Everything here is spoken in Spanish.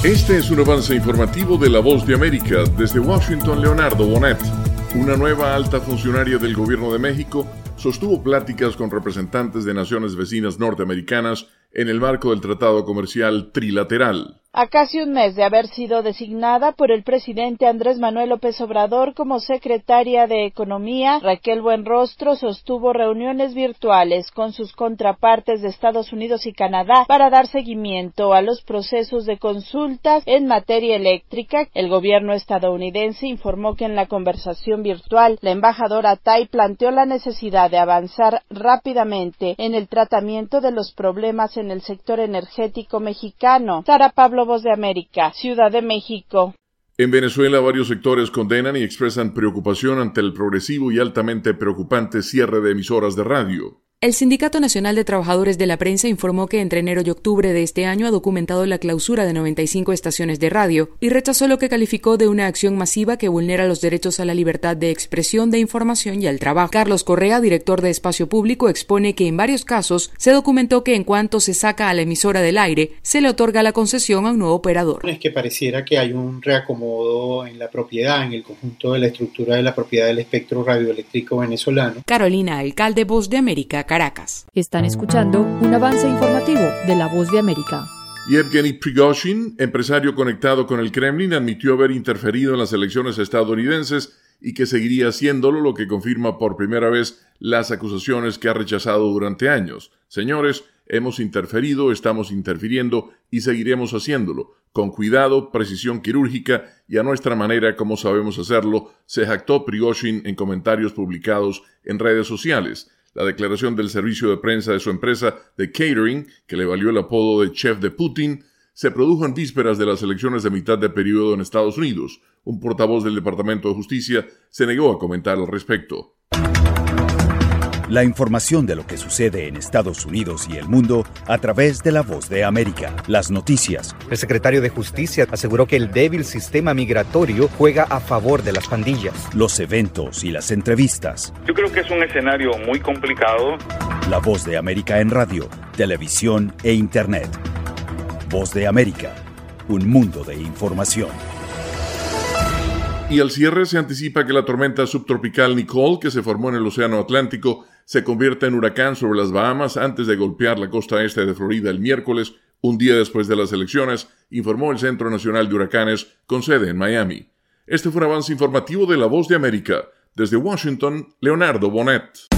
Este es un avance informativo de La Voz de América. Desde Washington, Leonardo Bonet. Una nueva alta funcionaria del Gobierno de México sostuvo pláticas con representantes de naciones vecinas norteamericanas en el marco del Tratado Comercial Trilateral. A casi un mes de haber sido designada por el presidente Andrés Manuel López Obrador como secretaria de Economía, Raquel Buenrostro sostuvo reuniones virtuales con sus contrapartes de Estados Unidos y Canadá para dar seguimiento a los procesos de consultas en materia eléctrica. El gobierno estadounidense informó que en la conversación virtual, la embajadora Tai planteó la necesidad de avanzar rápidamente en el tratamiento de los problemas en el sector energético mexicano. Sara Pablo, Voz de América, Ciudad de México. En Venezuela, varios sectores condenan y expresan preocupación ante el progresivo y altamente preocupante cierre de emisoras de radio. El Sindicato Nacional de Trabajadores de la Prensa informó que entre enero y octubre de este año ha documentado la clausura de 95 estaciones de radio y rechazó lo que calificó de una acción masiva que vulnera los derechos a la libertad de expresión, de información y al trabajo. Carlos Correa, director de Espacio Público, expone que en varios casos se documentó que en cuanto se saca a la emisora del aire, se le otorga la concesión a un nuevo operador. Es que pareciera que hay un reacomodo en la propiedad, en el conjunto de la estructura de la propiedad del espectro radioeléctrico venezolano. Carolina Alcalde, Voz de América, Caracas. Están escuchando un avance informativo de La Voz de América. Yevgeny Prigozhin, empresario conectado con el Kremlin, admitió haber interferido en las elecciones estadounidenses y que seguiría haciéndolo, lo que confirma por primera vez las acusaciones que ha rechazado durante años. Señores, hemos interferido, estamos interfiriendo y seguiremos haciéndolo, con cuidado, precisión quirúrgica y a nuestra manera como sabemos hacerlo, se jactó Prigozhin en comentarios publicados en redes sociales. La declaración del servicio de prensa de su empresa de catering, que le valió el apodo de chef de Putin, se produjo en vísperas de las elecciones de mitad de periodo en Estados Unidos. Un portavoz del Departamento de Justicia se negó a comentar al respecto. La información de lo que sucede en Estados Unidos y el mundo a través de La Voz de América. Las noticias. El secretario de Justicia aseguró que el débil sistema migratorio juega a favor de las pandillas. Los eventos y las entrevistas. Yo creo que es un escenario muy complicado. La Voz de América en radio, televisión e internet. Voz de América, un mundo de información. Y al cierre se anticipa que la tormenta subtropical Nicole, que se formó en el Océano Atlántico, se convierta en huracán sobre las Bahamas antes de golpear la costa este de Florida el miércoles, un día después de las elecciones, informó el Centro Nacional de Huracanes, con sede en Miami. Este fue un avance informativo de La Voz de América. Desde Washington, Leonardo Bonet.